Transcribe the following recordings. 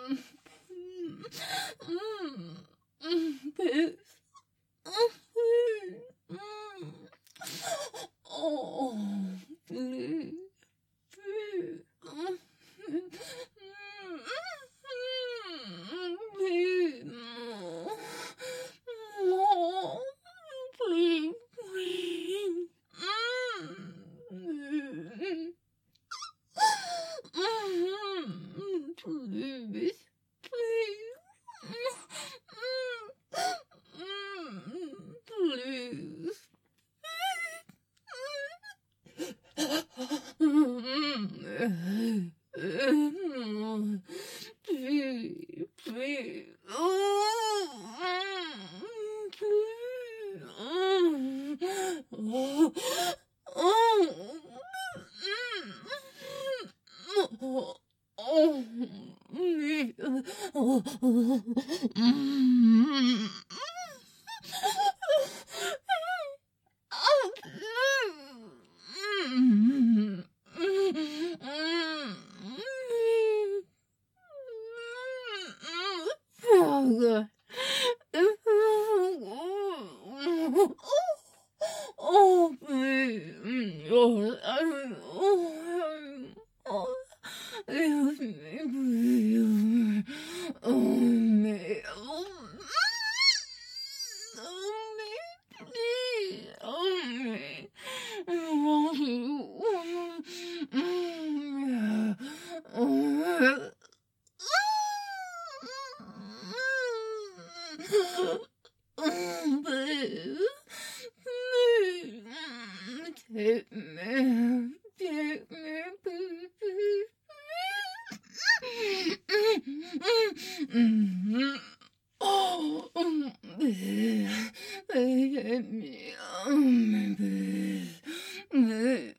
Please. Oh, please. Please. Please. Oh, please. Please. Please. Please. Please, please. Oh, oh, please. Oh, excuse me, please. Oh, me. Oh, me, please. Oh, me. Oh, you. Oh, please. Take me, please, please. Oh, please, take me, please, please.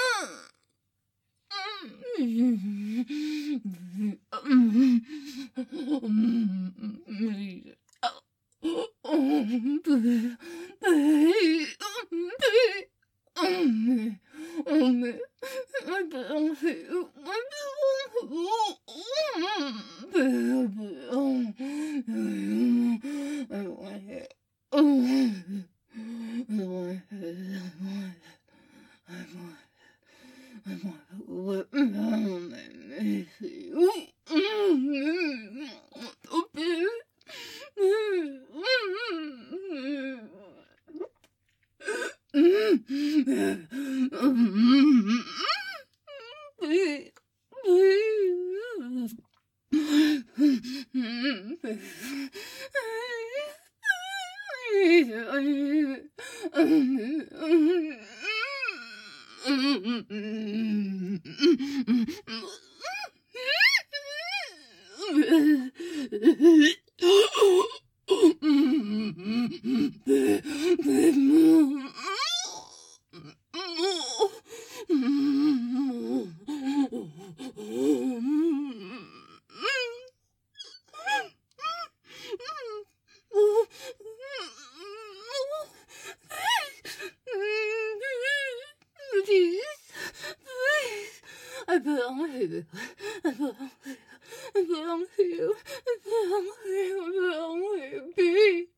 I belong here. I belong here. I belong here. I belong here. I belong here. Please.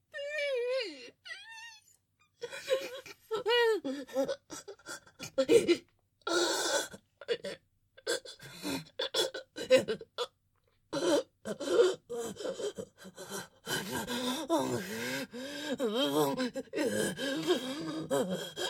Please.